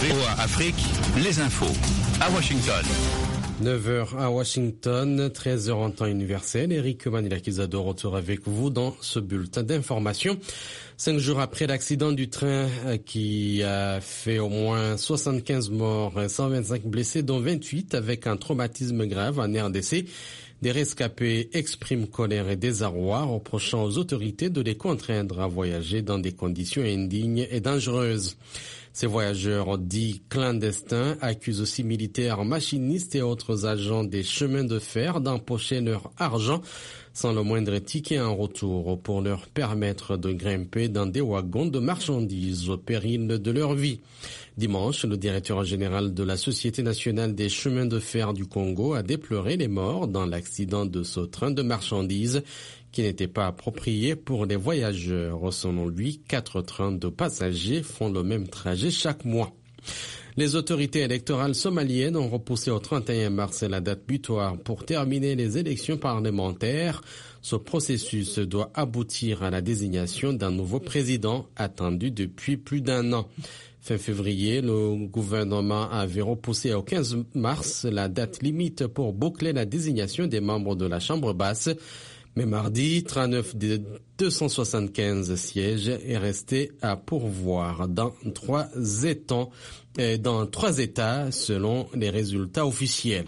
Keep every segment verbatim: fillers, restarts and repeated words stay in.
V O A Afrique, les infos à Washington. neuf heures à Washington, treize heures en temps universel. Eric Manilakizado retour avec vous dans ce bulletin d'information. Cinq jours après l'accident du train qui a fait au moins soixante-quinze morts, cent vingt-cinq blessés, dont vingt-huit avec un traumatisme grave en R D C, des rescapés expriment colère et désarroi, reprochant aux autorités de les contraindre à voyager dans des conditions indignes et dangereuses. Ces voyageurs dits clandestins accusent aussi militaires, machinistes et autres agents des chemins de fer d'empocher leur argent sans le moindre ticket en retour pour leur permettre de grimper dans des wagons de marchandises au péril de leur vie. Dimanche, le directeur général de la Société nationale des chemins de fer du Congo a déploré les morts dans l'accident de ce train de marchandises qui n'était pas approprié pour les voyageurs. Selon lui, quatre trains de passagers font le même trajet chaque mois. Les autorités électorales somaliennes ont repoussé au trente et un mars la date butoir pour terminer les élections parlementaires. Ce processus doit aboutir à la désignation d'un nouveau président attendu depuis plus d'un an. Fin février, le gouvernement avait repoussé au quinze mars la date limite pour boucler la désignation des membres de la Chambre basse. Mais mardi, trente-neuf des deux cent soixante-quinze sièges est resté à pourvoir dans trois états, dans trois États selon les résultats officiels.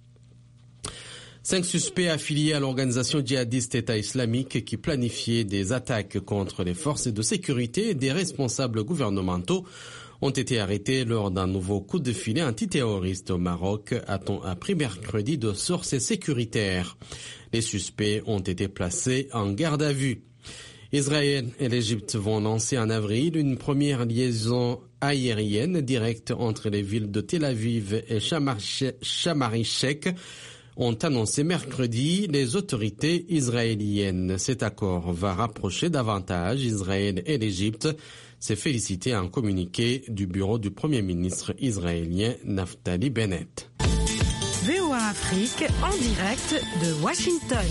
Cinq suspects affiliés à l'organisation djihadiste État islamique qui planifiait des attaques contre les forces de sécurité et des responsables gouvernementaux ont été arrêtés lors d'un nouveau coup de filet antiterroriste au Maroc, a-t-on appris mercredi de sources sécuritaires. Les suspects ont été placés en garde à vue. Israël et l'Égypte vont lancer en avril une première liaison aérienne directe entre les villes de Tel Aviv et Sharm el-Sheikh, ont annoncé mercredi les autorités israéliennes. Cet accord va rapprocher davantage Israël et l'Égypte, s'est félicité un communiqué du bureau du Premier ministre israélien Naftali Bennett. V O A Afrique en direct de Washington.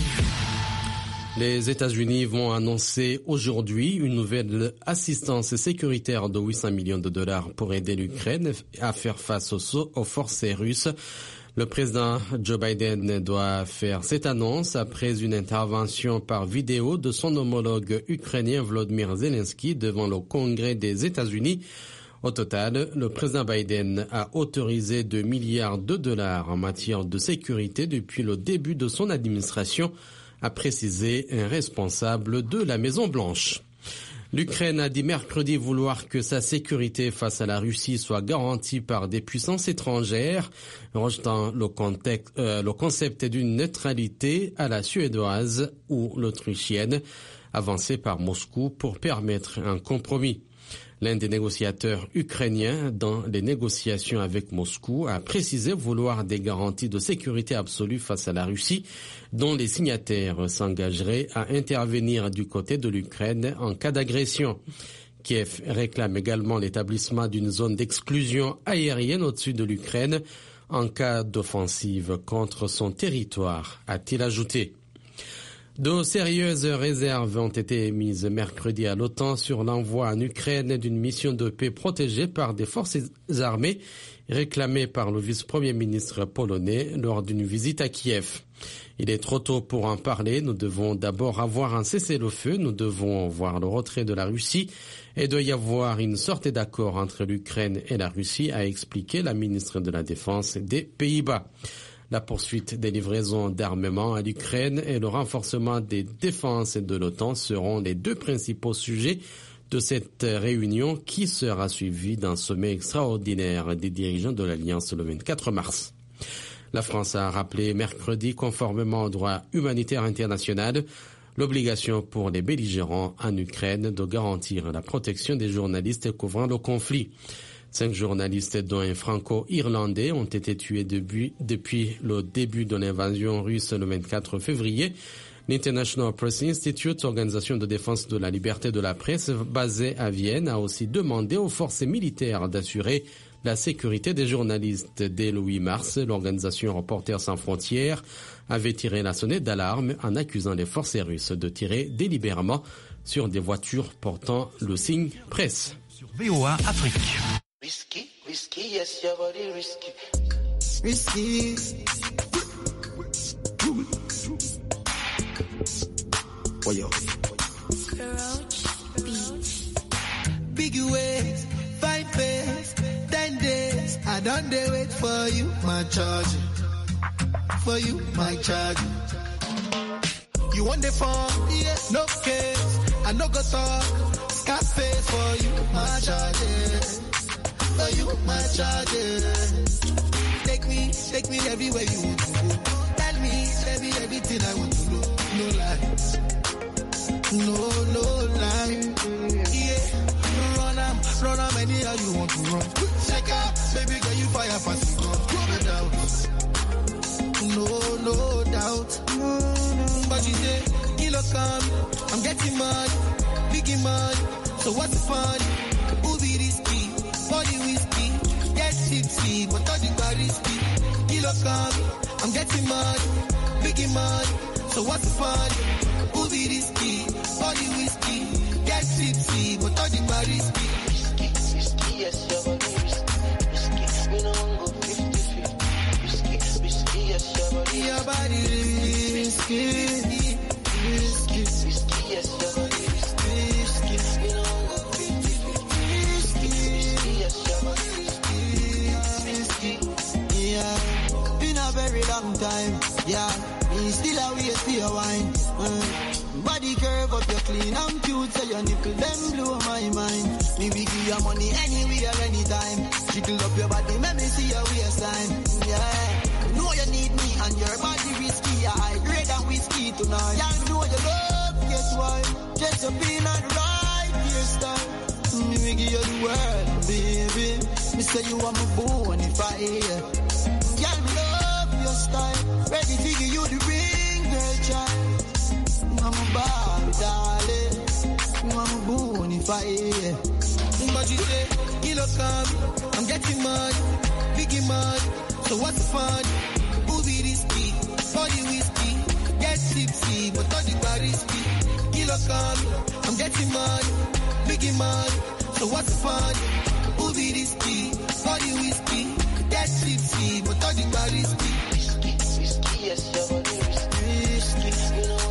Les États-Unis vont annoncer aujourd'hui une nouvelle assistance sécuritaire de huit cents millions de dollars pour aider l'Ukraine à faire face aux, aux forces russes. Le président Joe Biden doit faire cette annonce après une intervention par vidéo de son homologue ukrainien Volodymyr Zelensky devant le Congrès des États-Unis. Au total, le président Biden a autorisé deux milliards de dollars en matière de sécurité depuis le début de son administration, a précisé un responsable de la Maison-Blanche. L'Ukraine a dit mercredi vouloir que sa sécurité face à la Russie soit garantie par des puissances étrangères, rejetant le, contexte, euh, le concept d'une neutralité à la suédoise ou l'autrichienne, avancé par Moscou pour permettre un compromis. L'un des négociateurs ukrainiens dans les négociations avec Moscou a précisé vouloir des garanties de sécurité absolue face à la Russie, dont les signataires s'engageraient à intervenir du côté de l'Ukraine en cas d'agression. Kiev réclame également l'établissement d'une zone d'exclusion aérienne au-dessus de l'Ukraine en cas d'offensive contre son territoire, a-t-il ajouté. De sérieuses réserves ont été émises mercredi à l'OTAN sur l'envoi en Ukraine d'une mission de paix protégée par des forces armées réclamée par le vice-premier ministre polonais lors d'une visite à Kiev. Il est trop tôt pour en parler. Nous devons d'abord avoir un cessez-le-feu. Nous devons voir le retrait de la Russie et doit y avoir une sorte d'accord entre l'Ukraine et la Russie, a expliqué la ministre de la Défense des Pays-Bas. La poursuite des livraisons d'armement à l'Ukraine et le renforcement des défenses de l'OTAN seront les deux principaux sujets de cette réunion qui sera suivie d'un sommet extraordinaire des dirigeants de l'Alliance le vingt-quatre mars. La France a rappelé mercredi, conformément au droit humanitaire international, l'obligation pour les belligérants en Ukraine de garantir la protection des journalistes couvrant le conflit. Cinq journalistes, dont un franco-irlandais, ont été tués depuis, depuis le début de l'invasion russe le vingt-quatre février. L'International Press Institute, organisation de défense de la liberté de la presse basée à Vienne, a aussi demandé aux forces militaires d'assurer la sécurité des journalistes. Dès le huit mars, l'organisation Reporters sans frontières avait tiré la sonnette d'alarme en accusant les forces russes de tirer délibérément sur des voitures portant le signe presse. Sur V O A Afrique. Risqué, risqué. yes, your body risky. Risky. Oh, yo. Big ways, five face, ten days. I don't dare wait for you, my charge. For you, my charge. You want the phone? Yeah, no case. I no go talk. Scarface for you, my charge. For you, my charge. Take me, take me everywhere you want to go. Tell me, tell me everything I want to know. No lies. No, no lie. Yeah, run am, run am anyhow you want to run. Check out, baby girl, you fire fast, you go without. No, no doubt. But you say, kilo come, I'm getting money, biggie money. So what's the fun? Who be risky? Body whiskey, get tipsy, but all the bar risky. Kilo come, I'm getting money, biggie money. So what's the fun? Who be risky? Body whiskey, get tipsy, but all the bar risky. Risky, risky, yes, your body risky. Risky, we don't go fifty-fifty. Risky, risky, yes, your body. Your body risky, risky, risky, risky, yes, your body risky. Risky, we don't go fifty-fifty. Risky, risky, yes, your body risky. Risky, yeah. Been a very long time, yeah. Me still a wait for your wine. Mm. Body curve up, you're clean and cute, so your nipple them blow my mind. Me we give you money anywhere, anytime. Jiggle up your body, let me see your waistline. Yeah, you know you need me and your body risky. I grade than whiskey tonight. Yeah, you know you love, guess why? Just up in and right hairstyle. Me we give you the world, baby. Me say you are my bone if I hear. Yeah, me love your style. Ready to give you the ring, girl, child. I'm a bad darling, I'm a bonfire. But you say, kilo come, I'm getting money, biggie money. So what's the fun? Who be risky? Body whiskey, get tipsy, but all the bar risky. Kilo come, I'm getting money, biggie money. So what's the fun? Who be risky? Body whiskey, get tipsy, but all the bar risky. Risky, risky, yes, your body risky. Risky, you know.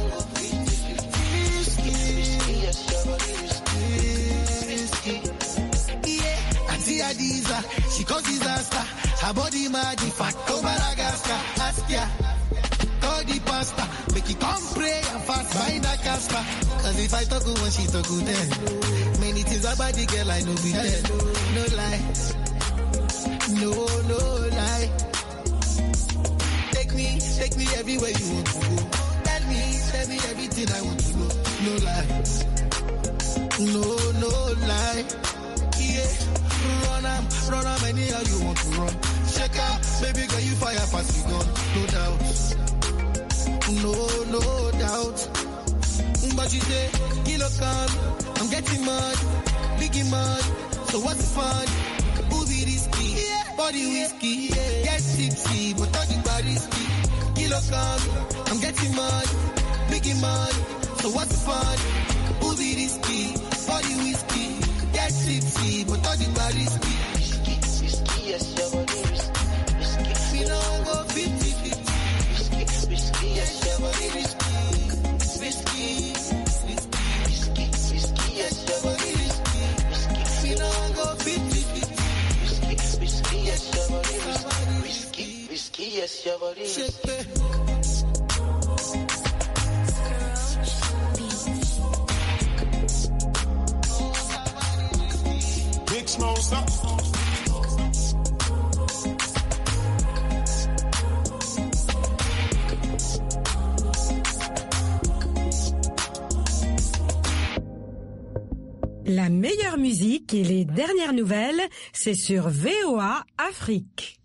Adiza, she cause disaster. Her body mad, fat, go Madagascar. Ask ya, call the pastor. Make it come pray and fast, find a Casper. Cause if I talk good when she talk good then many things about the girl I know be dead. No lie, no, no lie. Take me, take me everywhere you want to go. Tell me, tell me everything I want to know. No lie, no, no lie. Yeah. Run am, run am anyhow you want to run. Check out, baby girl, you fire fast, you gone. No doubt, no, no doubt. But you say, kilo come, I'm getting money, biggie money. So what's the fun? Who be risky? Yeah. Body whiskey, yeah. Get tipsy, but all the bar risky. Kilo come, I'm getting money, biggie money. So what's the fun? Who be risky? Body whiskey. Get tipsy, but all the bar risky. Risky, risky, yes, your body risky. Risky, we don't go fifty-fifty. Risky, risky, yes, your body risky. Risky, risky, risky, risky, yes, your body risky. Risky, we don't go fifty-fifty. Risky, risky, yes, your body risky. Risky, risky, yes, your body risky. Smoke up. La meilleure musique et les dernières nouvelles, c'est sur V O A Afrique.